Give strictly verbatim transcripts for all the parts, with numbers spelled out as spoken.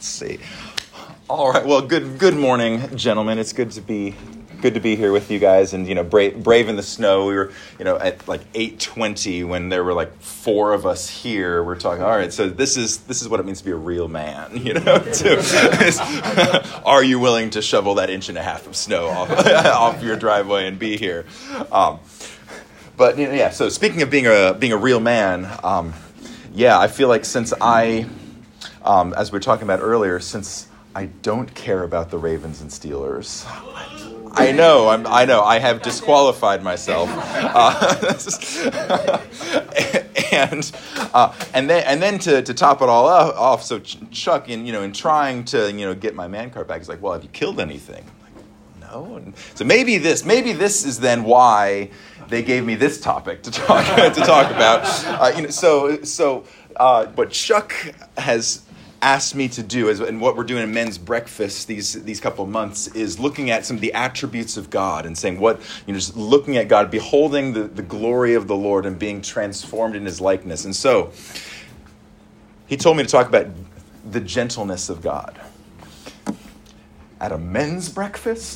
Let's see. All right. Well, good good morning, gentlemen. It's good to be good to be here with you guys. And you know, brave, brave in the snow. We were, you know, at like eight twenty when there were like four of us here. We're talking. All right. So this is this is what it means to be a real man. You know, to, are you willing to shovel that inch and a half of snow off off your driveway and be here? Um, but you know, yeah. So speaking of being a being a real man, um, yeah, I feel like since I. Um, as we were talking about earlier, since I don't care about the Ravens and Steelers, I know, I'm, I know, I have disqualified myself, uh, and uh, and then and then to, to top it all off, so Chuck, in you know, in trying to you know get my man card back, he's like, "Well, have you killed anything?" I'm like, no, and so maybe this, maybe this is then why they gave me this topic to talk to talk about. Uh, you know, so so uh, what Chuck has asked me to do, is, and what we're doing in Men's Breakfast these these couple of months, is looking at some of the attributes of God and saying what, you know, just looking at God, beholding the, the glory of the Lord and being transformed in his likeness. And so he told me to talk about the gentleness of God. At a men's breakfast?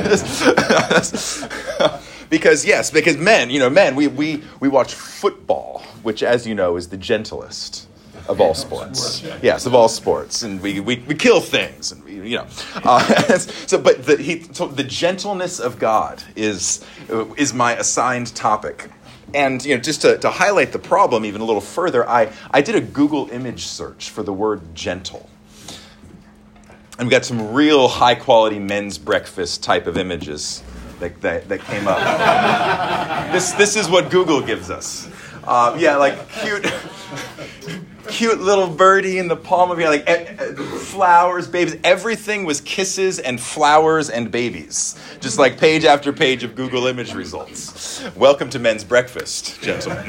Because, yes, because men, you know, men, we, we, we watch football, which, as you know, is the gentlest of all sports. Yes, of all sports. And we, we, we kill things, and we, you know. Uh, so, but the, he, so the gentleness of God is, is my assigned topic. And, you know, just to, to highlight the problem even a little further, I, I did a Google image search for the word gentle. And we got some real high-quality men's breakfast type of images that, that, that came up. this this is what Google gives us. Uh, yeah, like cute, cute little birdie in the palm of your hand, like uh, flowers, babies. Everything was kisses and flowers and babies. Just like page after page of Google image results. Welcome to Men's Breakfast, gentlemen.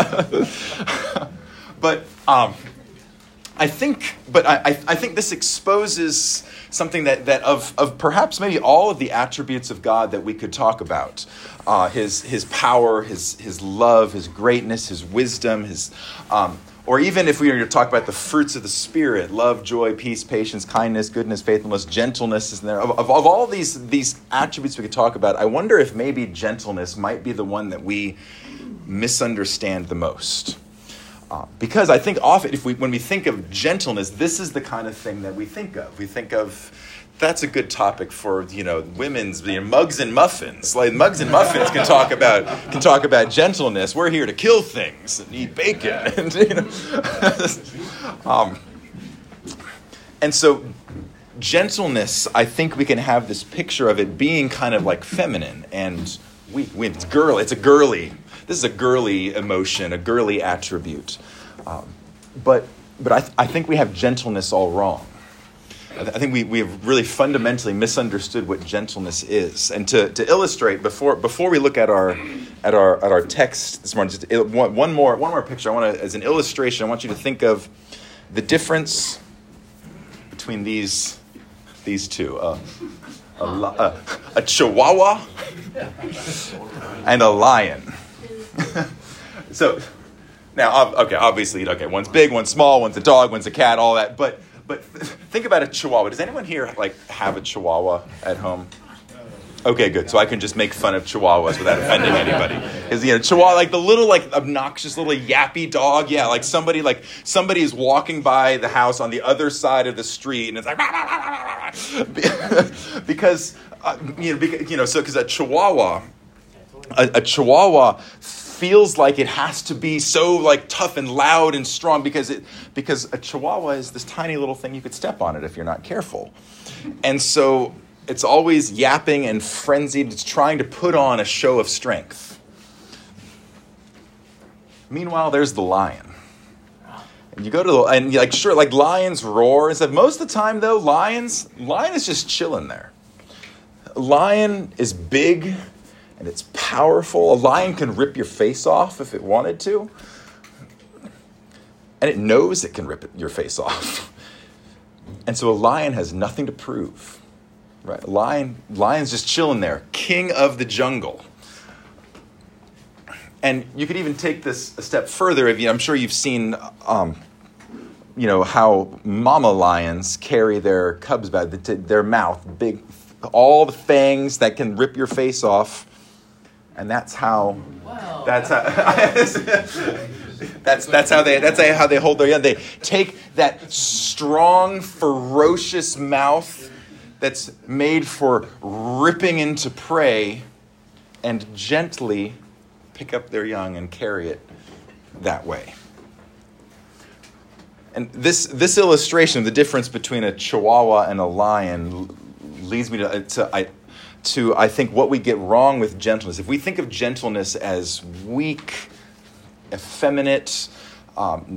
but um, I think, but I, I think this exposes something that, that of, of perhaps maybe all of the attributes of God that we could talk about. Uh, his his power, his his love, his greatness, his wisdom, his um, or even if we were to talk about the fruits of the Spirit, love, joy, peace, patience, kindness, goodness, faithfulness, gentleness is in there. Of, of, of all these, these attributes we could talk about, I wonder if maybe gentleness might be the one that we misunderstand the most. Uh, because I think often, if we when we think of gentleness, this is the kind of thing that we think of. We think of, that's a good topic for, you know, women's, you know, mugs and muffins. Like mugs and muffins can talk about can talk about gentleness. We're here to kill things and eat bacon, and you know, um, and so gentleness. I think we can have this picture of it being kind of like feminine and we, we it's girl. It's a girly. This is a girly emotion, a girly attribute. Um, but but I, th- I think we have gentleness all wrong. I, th- I think we, we have really fundamentally misunderstood what gentleness is. And to, to illustrate, before before we look at our at our at our text this morning, just il- one, one more one more picture. I want to, as an illustration, I want you to think of the difference between these these two. Uh, a, a, a chihuahua and a lion. So now, okay, obviously, okay, one's big, one's small, one's a dog, one's a cat, all that. But but think about a chihuahua. Does anyone here like have a chihuahua at home? Okay, good. So I can just make fun of chihuahuas without offending anybody. Because you know, chihuahua, like the little, like obnoxious little yappy dog. Yeah, like somebody, like somebody is walking by the house on the other side of the street, and it's like because uh, you know, because, you know, so because a chihuahua, a, a chihuahua feels like it has to be so like tough and loud and strong because it because a chihuahua is this tiny little thing, you could step on it if you're not careful. And so it's always yapping and frenzied. It's trying to put on a show of strength. Meanwhile, there's the lion. And you go to the, and you're like, sure, like lions roar and stuff. Most of the time though, lions, lion is just chilling there. A lion is big and it's powerful. A lion can rip your face off if it wanted to. And it knows it can rip it, your face off. And so a lion has nothing to prove. Right? A lion, lion's just chilling there. King of the jungle. And you could even take this a step further. If you, I'm sure you've seen um, you know, how mama lions carry their cubs by the, their mouth, big, all the fangs that can rip your face off. And that's how, wow. that's how, that's, that's how they, that's how they hold their young. They take that strong, ferocious mouth that's made for ripping into prey and gently pick up their young and carry it that way. And this this illustration of the difference between a Chihuahua and a lion leads me to, to I to I think what we get wrong with gentleness. If we think of gentleness as weak, effeminate, um,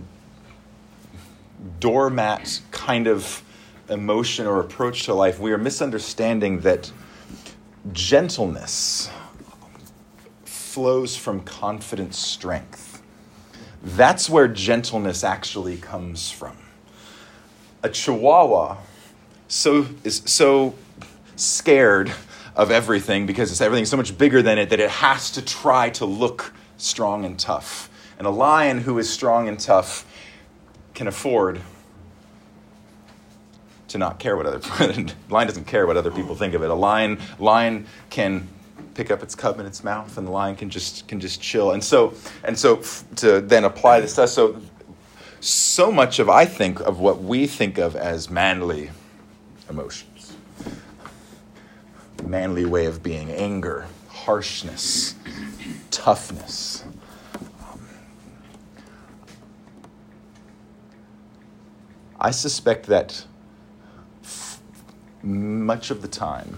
doormat kind of emotion or approach to life, we are misunderstanding that gentleness flows from confident strength. That's where gentleness actually comes from. A Chihuahua so is so scared of everything because it's everything's so much bigger than it that it has to try to look strong and tough. And a lion who is strong and tough can afford to not care what other a lion doesn't care what other people think of it. A lion lion can pick up its cub in its mouth, and the lion can just can just chill. And so and so to then apply this to us, so so much of I think of what we think of as manly emotions, manly way of being, anger, harshness, toughness. Um, I suspect that f- much of the time,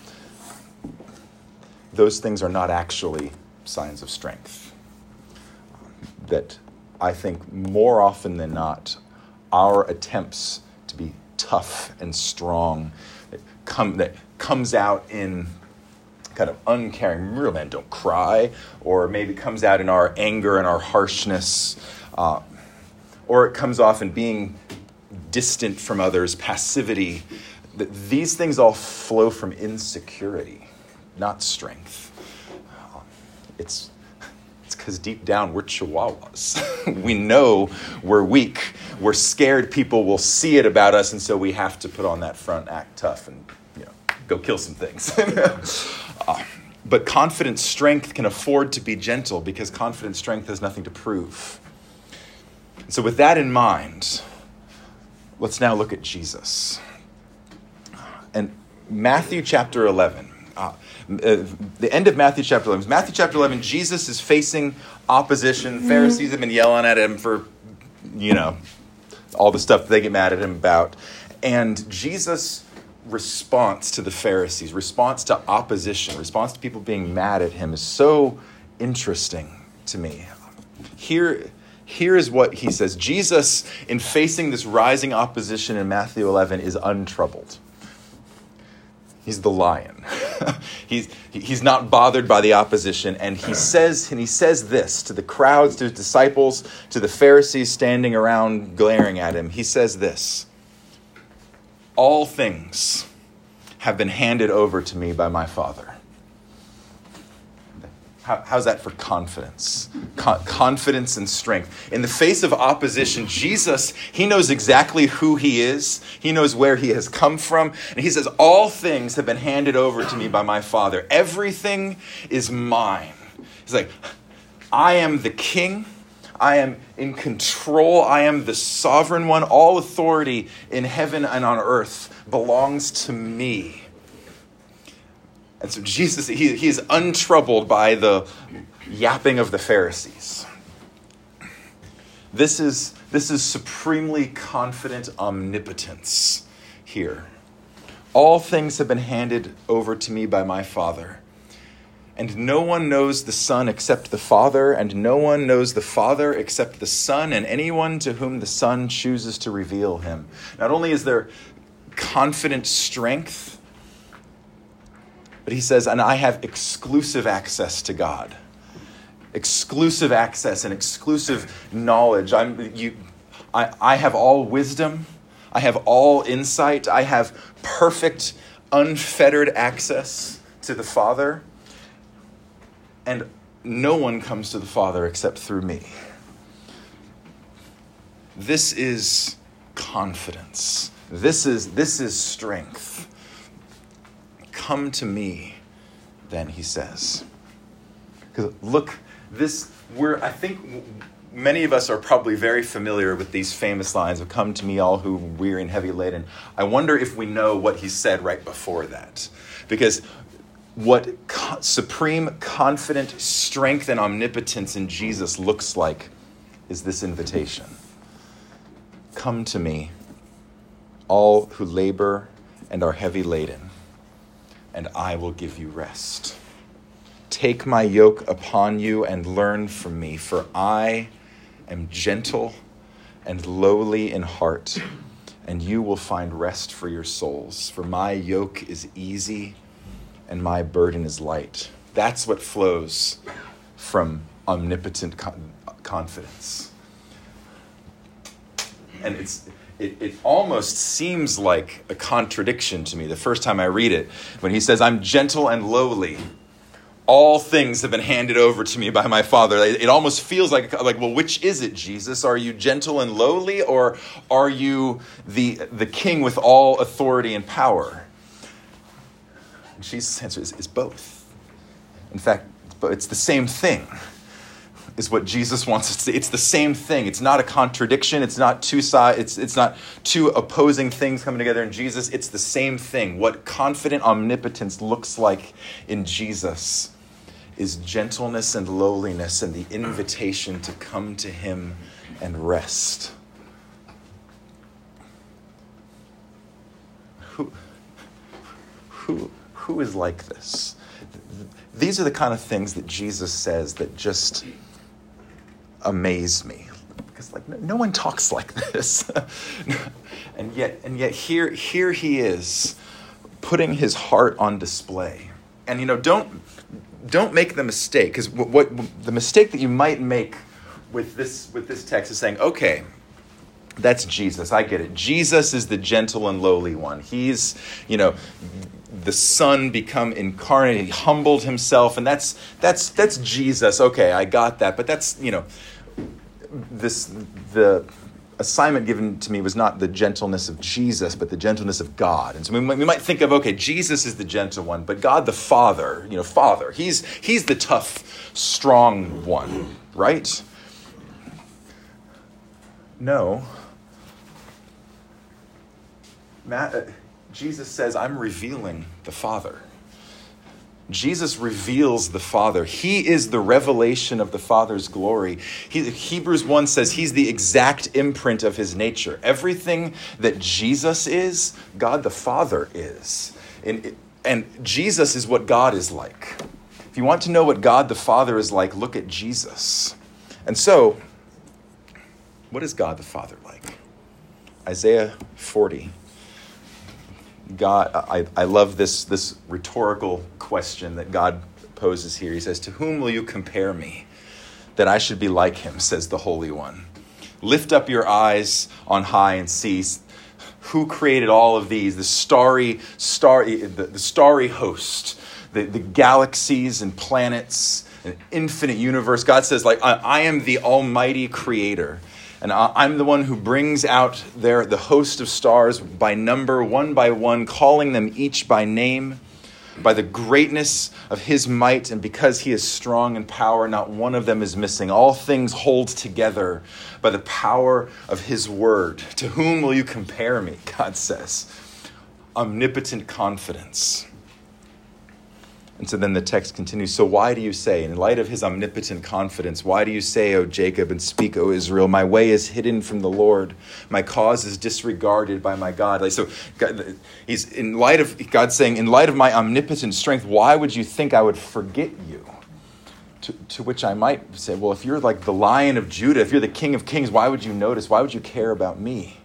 those things are not actually signs of strength. That I think more often than not, our attempts to be tough and strong that come that comes out in kind of uncaring, real men don't cry, or maybe comes out in our anger and our harshness, uh, or it comes off in being distant from others, passivity. That these things all flow from insecurity, not strength. It's it's because deep down we're Chihuahuas. We know we're weak. We're scared people will see it about us, and so we have to put on that front, act tough, and you know, go kill some things. uh, but confident strength can afford to be gentle because confident strength has nothing to prove. So with that in mind, let's now look at Jesus. And Matthew chapter eleven. Uh, uh, the end of Matthew chapter eleven. Matthew chapter eleven, Jesus is facing opposition. Mm-hmm. Pharisees have been yelling at him for, you know, all the stuff that they get mad at him about. And Jesus' response to the Pharisees, response to opposition, response to people being mad at him is so interesting to me. Here, here is what he says. Jesus, in facing this rising opposition in Matthew eleven, is untroubled. He's the lion. he's he's not bothered by the opposition, and he says and he says this to the crowds, to his disciples, to the Pharisees standing around glaring at him. He says this: "All things have been handed over to me by my Father." How, how's that for confidence? Con- confidence and strength. In the face of opposition, Jesus, he knows exactly who he is. He knows where he has come from. And he says, all things have been handed over to me by my Father. Everything is mine. He's like, I am the king. I am in control. I am the sovereign one. All authority in heaven and on earth belongs to me. And so Jesus, he, he is untroubled by the yapping of the Pharisees. This is, this is supremely confident omnipotence here. All things have been handed over to me by my Father. And no one knows the Son except the Father, and no one knows the Father except the Son, and anyone to whom the Son chooses to reveal him. Not only is there confident strength, but he says, and I have exclusive access to God. Exclusive access and exclusive knowledge. I'm, you, I, I have all wisdom. I have all insight. I have perfect, unfettered access to the Father. And no one comes to the Father except through me. This is confidence. This is, this is strength. Come to me, then, he says. Because look, this, we're, I think many of us are probably very familiar with these famous lines of come to me all who weary and heavy laden. I wonder if we know what he said right before that. Because what co- supreme confident strength and omnipotence in Jesus looks like is this invitation. Come to me, all who labor and are heavy laden, and I will give you rest. Take my yoke upon you and learn from me, for I am gentle and lowly in heart, and you will find rest for your souls. For my yoke is easy and my burden is light. That's what flows from omnipotent con- confidence. And it's it, it almost seems like a contradiction to me the first time I read it, when he says, I'm gentle and lowly. All things have been handed over to me by my Father. It almost feels like, like, well, which is it, Jesus? Are you gentle and lowly, or are you the, the king with all authority and power? And Jesus' answer is, is both. In fact, it's the same thing, is what Jesus wants us to see. It's the same thing. It's not a contradiction. It's not two sides. It's, it's not two opposing things coming together in Jesus. It's the same thing. What confident omnipotence looks like in Jesus is gentleness and lowliness and the invitation to come to him and rest. Who, who, who is like this? These are the kind of things that Jesus says that just amaze me. Because like no one talks like this. and yet and yet here here he is putting his heart on display. And you know, don't don't make the mistake, because what, what the mistake that you might make with this with this text is saying, okay, that's Jesus. I get it. Jesus is the gentle and lowly one. He's, you know, the Son become incarnate. He humbled himself, and that's that's that's Jesus. Okay, I got that. But that's, you know, this the assignment given to me was not the gentleness of Jesus, but the gentleness of God. And so we might, we might think of, okay, Jesus is the gentle one, but God the Father, you know, Father, he's he's the tough, strong one, right? No. Matt, uh, Jesus says, I'm revealing the Father. Jesus reveals the Father. He is the revelation of the Father's glory. He, Hebrews one says he's the exact imprint of his nature. Everything that Jesus is, God the Father is. And, and Jesus is what God is like. If you want to know what God the Father is like, look at Jesus. And so, what is God the Father like? Isaiah forty. God, I, I love this, this rhetorical question that God poses here. He says, to whom will you compare me, that I should be like him, says the Holy One. Lift up your eyes on high and see who created all of these, the starry, starry, the, the starry host, the, the galaxies and planets, an infinite universe. God says, like, I, I am the almighty creator. And I'm the one who brings out there the host of stars by number, one by one, calling them each by name, by the greatness of his might. And because he is strong in power, not one of them is missing. All things hold together by the power of his word. To whom will you compare me, God says. Omnipotent confidence. And so then the text continues, so why do you say, in light of his omnipotent confidence, why do you say, O Jacob, and speak, O Israel, my way is hidden from the Lord, my cause is disregarded by my God. Like, so God, he's in light of God saying, in light of my omnipotent strength, why would you think I would forget you? To, to which I might say, well, if you're like the Lion of Judah, if you're the King of Kings, why would you notice? Why would you care about me?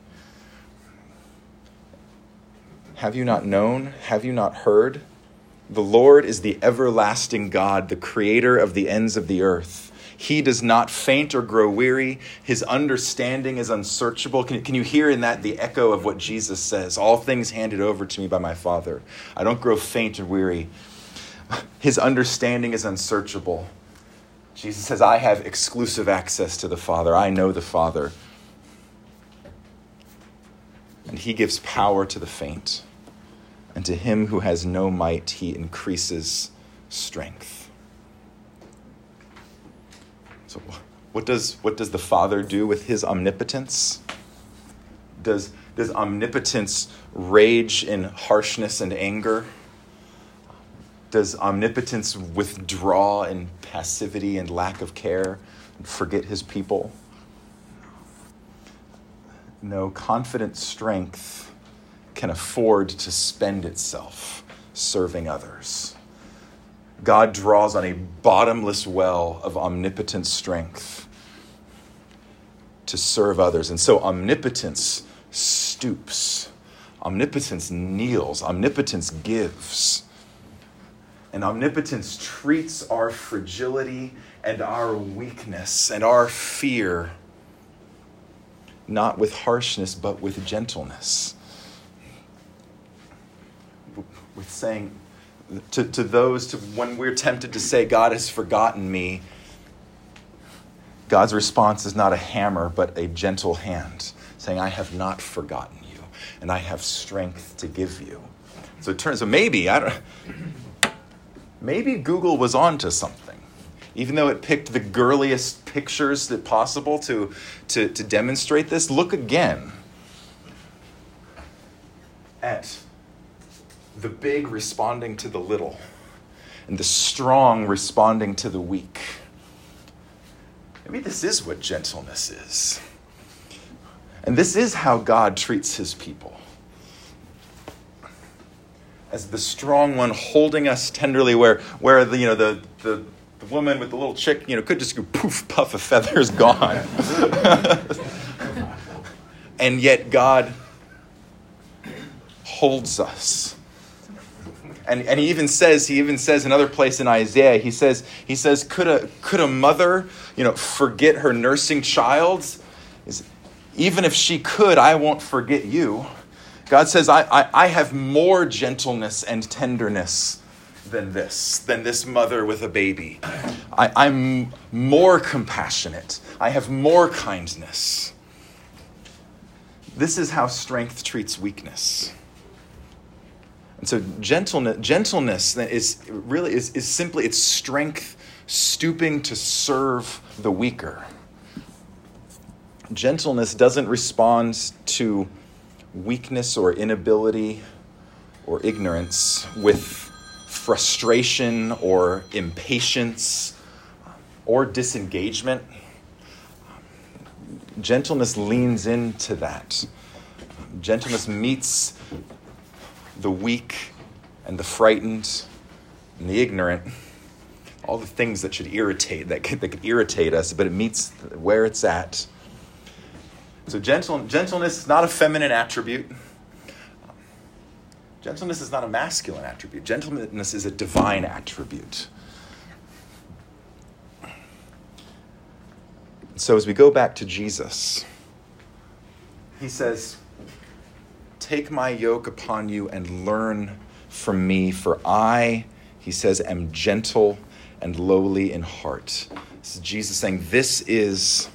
Have you not known? Have you not heard? The Lord is the everlasting God, the creator of the ends of the earth. He does not faint or grow weary. His understanding is unsearchable. Can, can you hear in that the echo of what Jesus says? All things handed over to me by my Father. I don't grow faint or weary. His understanding is unsearchable. Jesus says, I have exclusive access to the Father. I know the Father. and he gives power to the faint. And to him who has no might, he increases strength. So what does what does the Father do with his omnipotence? Does, does omnipotence rage in harshness and anger? Does omnipotence withdraw in passivity and lack of care and forget his people? No, confident strength can afford to spend itself serving others. God draws on a bottomless well of omnipotent strength to serve others. And so omnipotence stoops. Omnipotence kneels. Omnipotence gives. And omnipotence treats our fragility and our weakness and our fear not with harshness, but with gentleness. With saying to, to those, to when we're tempted to say, God has forgotten me, God's response is not a hammer, but a gentle hand, saying, I have not forgotten you, and I have strength to give you. So it turns, so maybe, I don't, maybe Google was onto something. Even though it picked the girliest pictures that possible to, to, to demonstrate this, look again at the big responding to the little and the strong responding to the weak. Maybe this is what gentleness is. And this is how God treats his people. As the strong one holding us tenderly, where, where the, you know, the, the, the woman with the little chick, you know, could just go poof, puff, a feather's gone. And yet God holds us. And and he even says, he even says another place in Isaiah, he says, he says, could a could a mother, you know, forget her nursing child? Is, even if she could, I won't forget you. God says, I, I, I have more gentleness and tenderness than this, than this mother with a baby. I, I'm more compassionate. I have more kindness. This is how strength treats weakness. And so gentleness, gentleness is really is, is simply it's strength stooping to serve the weaker. Gentleness doesn't respond to weakness or inability or ignorance with frustration or impatience or disengagement. Gentleness leans into that. Gentleness meets the weak and the frightened and the ignorant, all the things that should irritate, that could, that could irritate us, but it meets where it's at. So gentle, gentleness is not a feminine attribute. Gentleness is not a masculine attribute. Gentleness is a divine attribute. So as we go back to Jesus, he says, take my yoke upon you and learn from me, for I, he says, am gentle and lowly in heart. This is Jesus saying, this is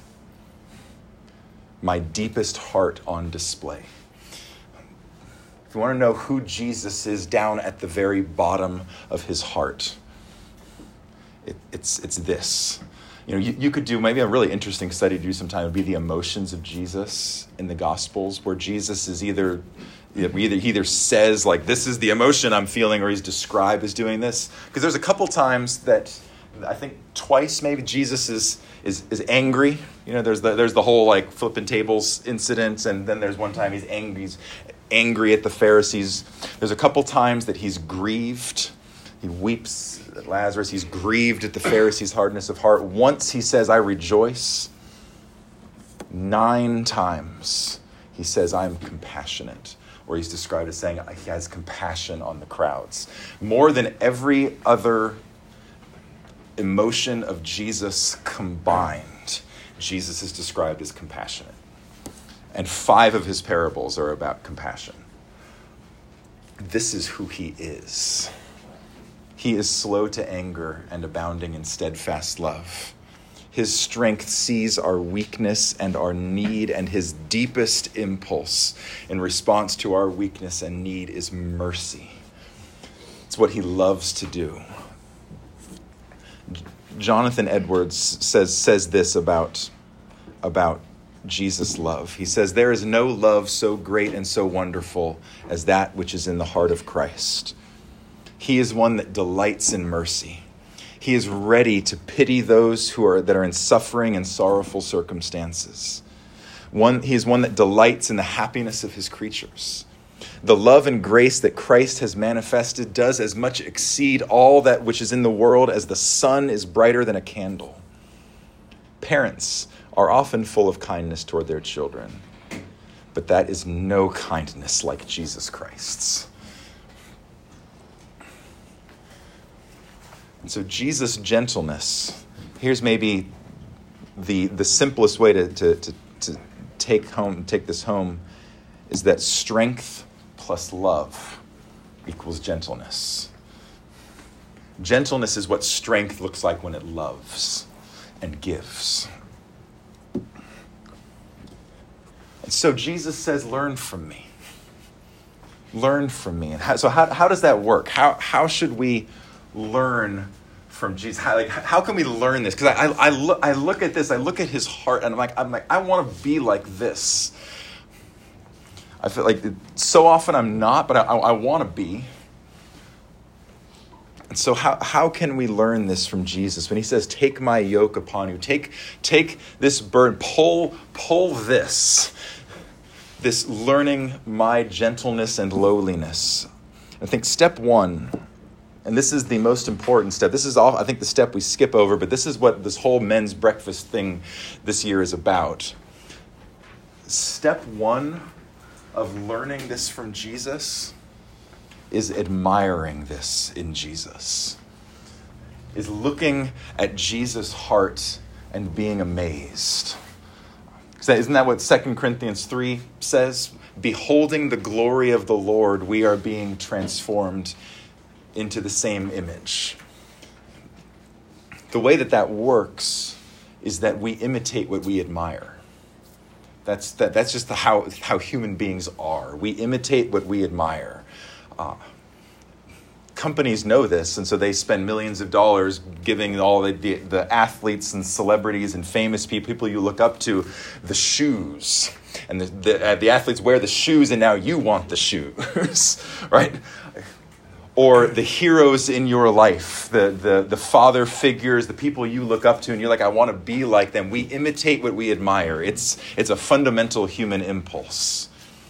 my deepest heart on display. If you want to know who Jesus is down at the very bottom of his heart, it, it's it's this. You know, you, you could do maybe a really interesting study to do sometime would be the emotions of Jesus in the Gospels, where Jesus is either, either he either says like, this is the emotion I'm feeling, or he's described as doing this. Because there's a couple times that I think twice maybe Jesus is is is angry. You know, there's the there's the whole like flipping tables incident, and then there's one time he's angry, he's angry at the Pharisees. There's a couple times that he's grieved. He weeps at Lazarus. He's grieved at the Pharisees' hardness of heart. Once he says, I rejoice. Nine times he says, I'm compassionate. Or he's described as saying he has compassion on the crowds. More than every other emotion of Jesus combined, Jesus is described as compassionate. And five of his parables are about compassion. This is who he is. He is slow to anger and abounding in steadfast love. His strength sees our weakness and our need, and his deepest impulse in response to our weakness and need is mercy. It's what he loves to do. Jonathan Edwards says says this about, about Jesus' love. He says, "There is no love so great and so wonderful as that which is in the heart of Christ. He is one that delights in mercy. He is ready to pity those who are that are in suffering and sorrowful circumstances. One, he is one that delights in the happiness of his creatures. The love and grace that Christ has manifested does as much exceed all that which is in the world as the sun is brighter than a candle. Parents are often full of kindness toward their children, but that is no kindness like Jesus Christ's." And so Jesus' gentleness, here's maybe the the simplest way to, to, to, to take home take this home, is that strength plus love equals gentleness. Gentleness is what strength looks like when it loves and gives. And so Jesus says, learn from me. Learn from me. And how, so how, how does that work? How, how should we learn from Jesus? How, like, how can we learn this? Because I, I, I, look, I look at this, I look at his heart, and I'm like, I'm like, I want to be like this. I feel like so often I'm not, but I, I, I want to be. And so how, how can we learn this from Jesus? When he says, take my yoke upon you, take, take this burden, pull, pull this, this learning my gentleness and lowliness. I think step one, and this is the most important step. This is all, I think, the step we skip over, but this is what this whole men's breakfast thing this year is about. Step one of learning this from Jesus is admiring this in Jesus. Is looking at Jesus' heart and being amazed. Isn't that what Second Corinthians three says? Beholding the glory of the Lord, we are being transformed into the same image. The way that that works is that we imitate what we admire. That's that. That's just the, how how human beings are. We imitate what we admire. Uh, companies know this, and so they spend millions of dollars giving all the, the, the athletes and celebrities and famous people, people you look up to, the shoes. And the the, uh, the athletes wear the shoes, and now you want the shoes, right? Or the heroes in your life, the, the, the father figures, the people you look up to, and you're like, I want to be like them. We imitate what we admire. It's, it's a fundamental human impulse.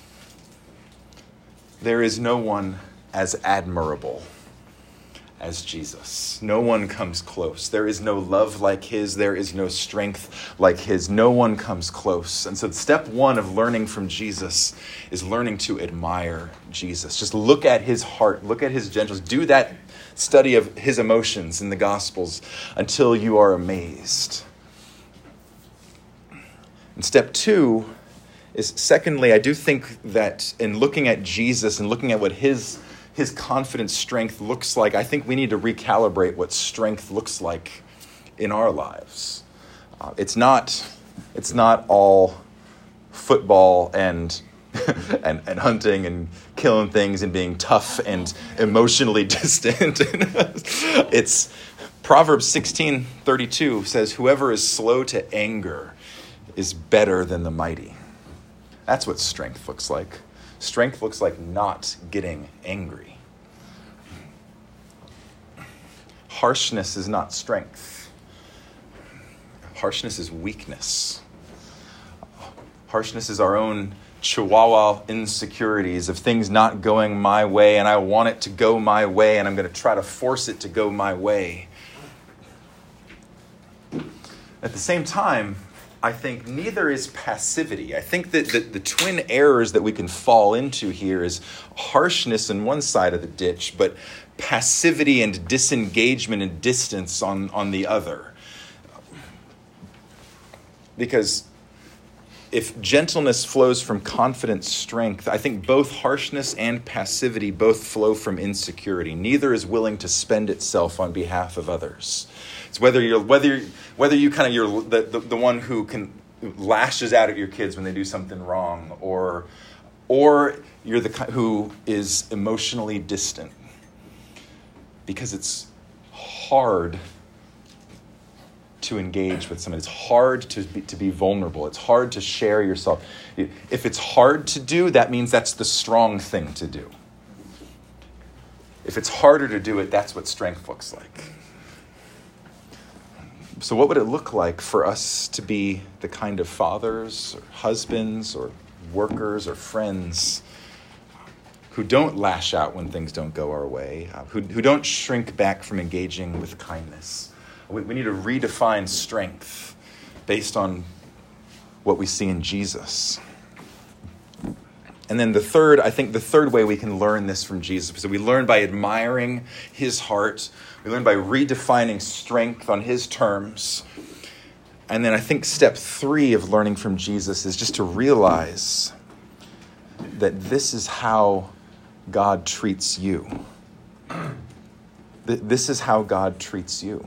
There is no one as admirable as Jesus. No one comes close. There is no love like his. There is no strength like his. No one comes close. And so step one of learning from Jesus is learning to admire Jesus. Just look at his heart. Look at his gentleness. Do that study of his emotions in the Gospels until you are amazed. And step two is, secondly, I do think that in looking at Jesus and looking at what his his confident strength looks like, I think we need to recalibrate what strength looks like in our lives. Uh, it's not it's not all football and, and and hunting and killing things and being tough and emotionally distant. It's Proverbs sixteen thirty-two says, whoever is slow to anger is better than the mighty. That's what strength looks like. Strength looks like not getting angry. Harshness is not strength. Harshness is weakness. Harshness is our own chihuahua insecurities of things not going my way, and I want it to go my way, and I'm going to try to force it to go my way. At the same time, I think neither is passivity. I think that the, the twin errors that we can fall into here is harshness on one side of the ditch, but passivity and disengagement and distance on, on the other. Because if gentleness flows from confident strength, I think both harshness and passivity both flow from insecurity. Neither is willing to spend itself on behalf of others. It's whether you're whether whether you kind of you're the, the, the one who can lashes out at your kids when they do something wrong, or or you're the who is emotionally distant, because it's hard to engage with someone. It's hard to be, to be vulnerable. It's hard to share yourself. If it's hard to do, that means that's the strong thing to do. If it's harder to do it, that's what strength looks like. So what would it look like for us to be the kind of fathers or husbands or workers or friends who don't lash out when things don't go our way, uh, who, who don't shrink back from engaging with kindness? We, we need to redefine strength based on what we see in Jesus. And then the third, I think the third way we can learn this from Jesus, so we learn by admiring his heart. We learn by redefining strength on his terms. And then I think step three of learning from Jesus is just to realize that this is how God treats you. This is how God treats you.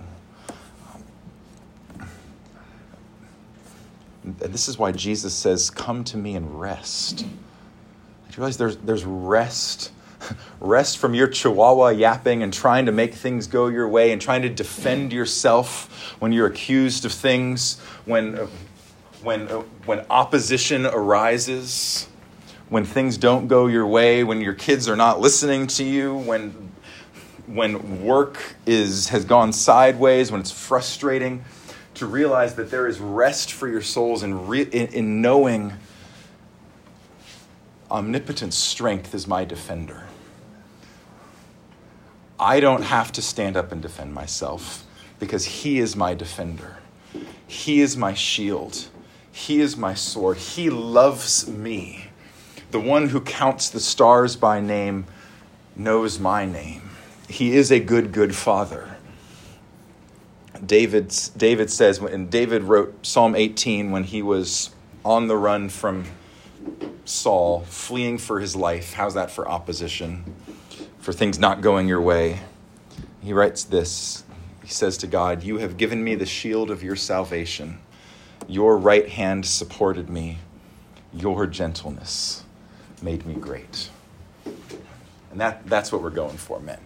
And this is why Jesus says, come to me and rest. Do you realize there's, there's rest? Rest from your chihuahua yapping and trying to make things go your way and trying to defend yourself when you're accused of things, when, uh, when, uh, when opposition arises, when things don't go your way, when your kids are not listening to you, when, when work is, has gone sideways, when it's frustrating. To realize that there is rest for your souls in, re- in, in knowing omnipotent strength is my defender. I don't have to stand up and defend myself because he is my defender. He is my shield. He is my sword. He loves me. The one who counts the stars by name knows my name. He is a good, good father. David, David says, and David wrote Psalm eighteen when he was on the run from Saul, fleeing for his life. How's that for opposition? For things not going your way? He writes this. He says to God, you have given me the shield of your salvation. Your right hand supported me. Your gentleness made me great. And that, that's what we're going for, men.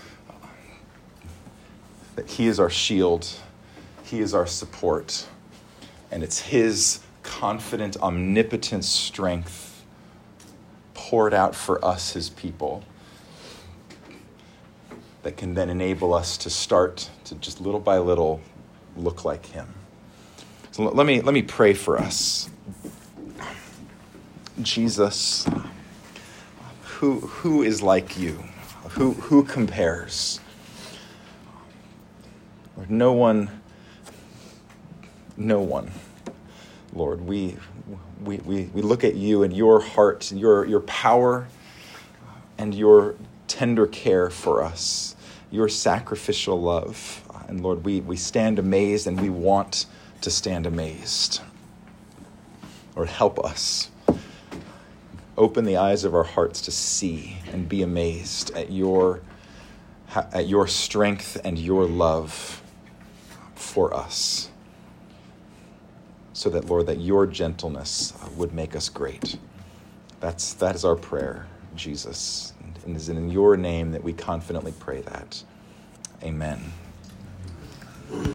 That he is our shield, he is our support, and it's his confident, omnipotent strength poured out for us, his people, that can then enable us to start to just little by little look like him. So let me, let me pray for us. Jesus, who, who is like you? Who, who compares? No one, no one, Lord, we, we, we, we look at you and your heart, your, your power and your tender care for us, your sacrificial love. And Lord, we, we stand amazed and we want to stand amazed. Lord, help us. Open the eyes of our hearts to see and be amazed at your, at your strength and your love for us, so that, Lord, that your gentleness would make us great. That's that is our prayer, Jesus. And it is in your name that we confidently pray that. Amen.